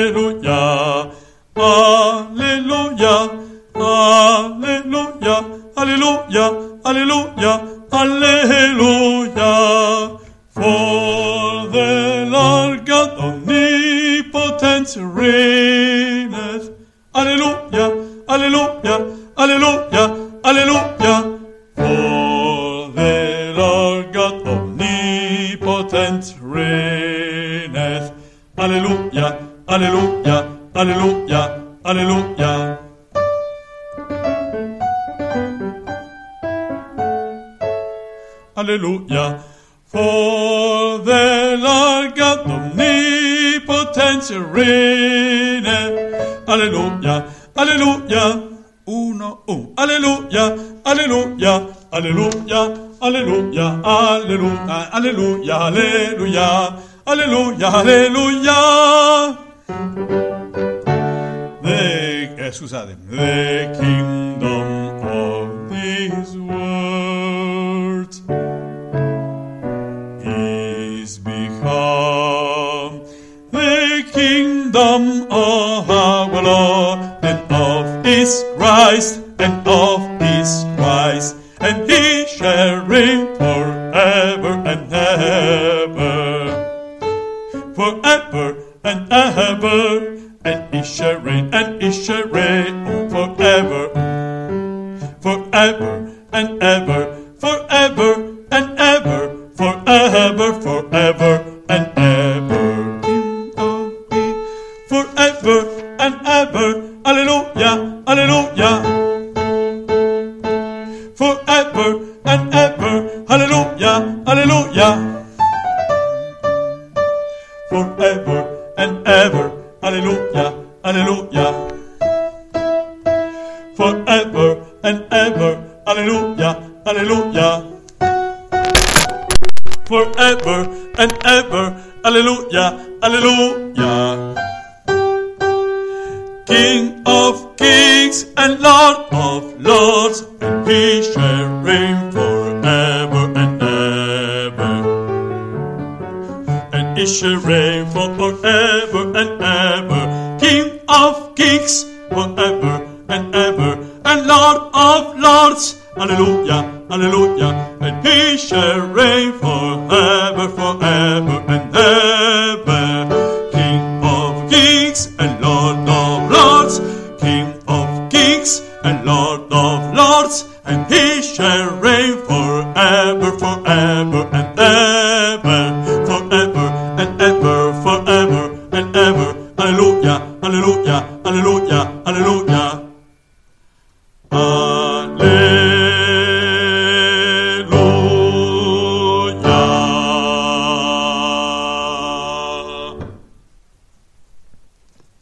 Alleluia, Alleluia, Alleluia, Alleluia, Alleluia, Alleluia. For the Lord God omnipotent reigneth. Alleluia, Alleluia, Alleluia, Alleluia. For the Lord God omnipotent reigneth. Alleluia, Alleluia, Alleluia, Alleluia. Alleluia. For the Lord God omnipotent reigneth. Alleluia, Alleluia. Uno, Alleluia, Alleluia, Alleluia, Alleluia, Alleluia, Alleluia, Alleluia, Alleluia, Alleluia. Scusate, the kingdom of this world is become the kingdom of our Lord and of His Christ, and of His Christ, and He shall reign forever and ever, forever and ever. And He shall reign, and He shall reign forever, forever and ever, forever and ever, forever, forever and ever. King of Kings, forever and ever. Alleluia, Alleluia. Forever and ever. Hallelujah, Alleluia. Forever and ever. Alleluia, Alleluia. Forever and ever. Alleluia, Alleluia. Forever and ever. Alleluia, Alleluia. King of kings and Lord of lords, and He shall reign forever and ever. And He shall reign forever and ever. King of kings forever and ever, and Lord of lords, Alleluia, Alleluia. And He shall reign forever, forever and ever. King of kings and Lord of lords, King of kings and Lord of lords, and He shall reign forever, forever and ever, forever and ever, forever and ever. Alleluia, Alleluia, Alleluia, Alleluia.